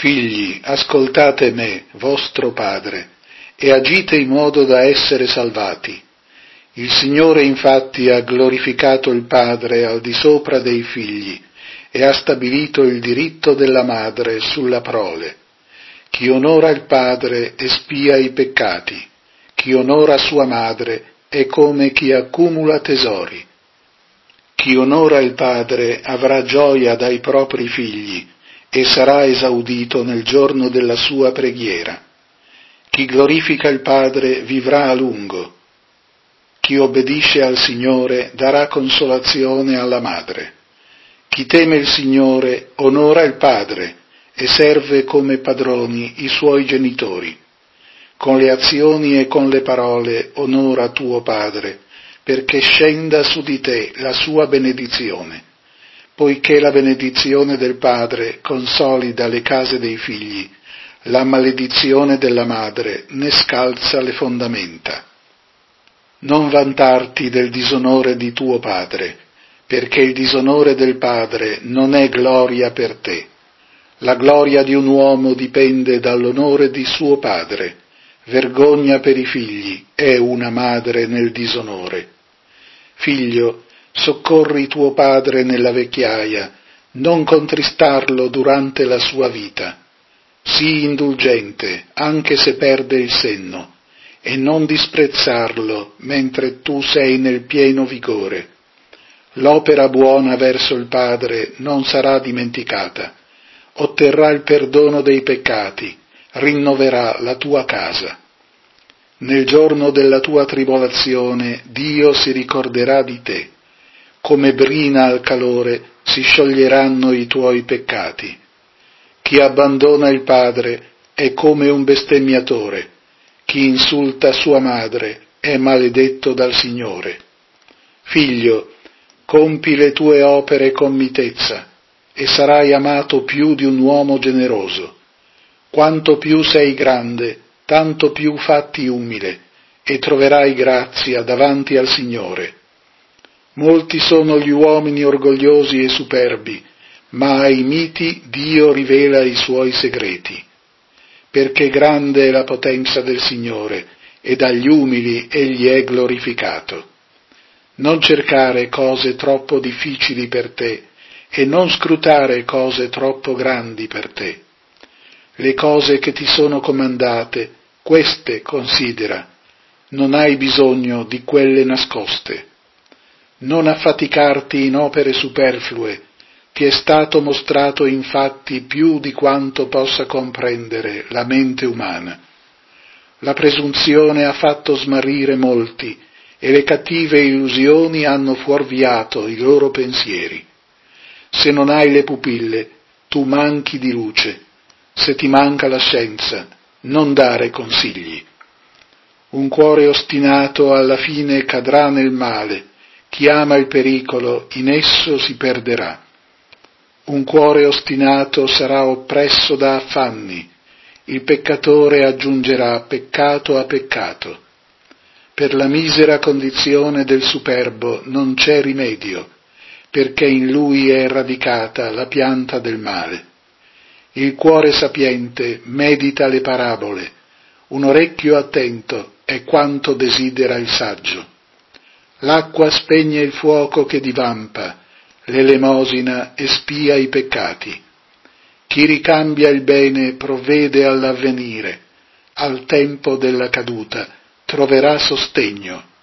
Figli, ascoltate me, vostro Padre, e agite in modo da essere salvati. Il Signore infatti ha glorificato il Padre al di sopra dei figli e ha stabilito il diritto della madre sulla prole. Chi onora il Padre espia i peccati, chi onora sua madre è come chi accumula tesori. Chi onora il Padre avrà gioia dai propri figli e sarà esaudito nel giorno della sua preghiera. Chi glorifica il Padre vivrà a lungo. Chi obbedisce al Signore darà consolazione alla madre. Chi teme il Signore onora il Padre e serve come padroni i suoi genitori. Con le azioni e con le parole onora tuo Padre, perché scenda su di te la sua benedizione, poiché la benedizione del Padre consolida le case dei figli, la maledizione della madre ne scalza le fondamenta. Non vantarti del disonore di tuo padre, perché il disonore del padre non è gloria per te. La gloria di un uomo dipende dall'onore di suo padre. Vergogna per i figli è una madre nel disonore. Figlio, soccorri tuo padre nella vecchiaia, non contristarlo durante la sua vita. Sii indulgente, anche se perde il senno, e non disprezzarlo mentre tu sei nel pieno vigore. L'opera buona verso il Padre non sarà dimenticata. Otterrà il perdono dei peccati, rinnoverà la tua casa. Nel giorno della tua tribolazione Dio si ricorderà di te. Come brina al calore si scioglieranno i tuoi peccati. Chi abbandona il Padre è come un bestemmiatore. Chi insulta sua madre è maledetto dal Signore. Figlio, compi le tue opere con mitezza e sarai amato più di un uomo generoso. Quanto più sei grande, tanto più fatti umile e troverai grazia davanti al Signore. Molti sono gli uomini orgogliosi e superbi, ma ai miti Dio rivela i suoi segreti. Perché grande è la potenza del Signore, e dagli umili egli è glorificato. Non cercare cose troppo difficili per te, e non scrutare cose troppo grandi per te. Le cose che ti sono comandate, queste considera, non hai bisogno di quelle nascoste. Non affaticarti in opere superflue, ti è stato mostrato infatti più di quanto possa comprendere la mente umana. La presunzione ha fatto smarrire molti e le cattive illusioni hanno fuorviato i loro pensieri. Se non hai le pupille, tu manchi di luce. Se ti manca la scienza, non dare consigli. Un cuore ostinato alla fine cadrà nel male. Chi ama il pericolo in esso si perderà. Un cuore ostinato sarà oppresso da affanni, il peccatore aggiungerà peccato a peccato. Per la misera condizione del superbo non c'è rimedio, perché in lui è radicata la pianta del male. Il cuore sapiente medita le parabole, un orecchio attento è quanto desidera il saggio. L'acqua spegne il fuoco che divampa, l'elemosina espia i peccati. Chi ricambia il bene provvede all'avvenire, al tempo della caduta troverà sostegno.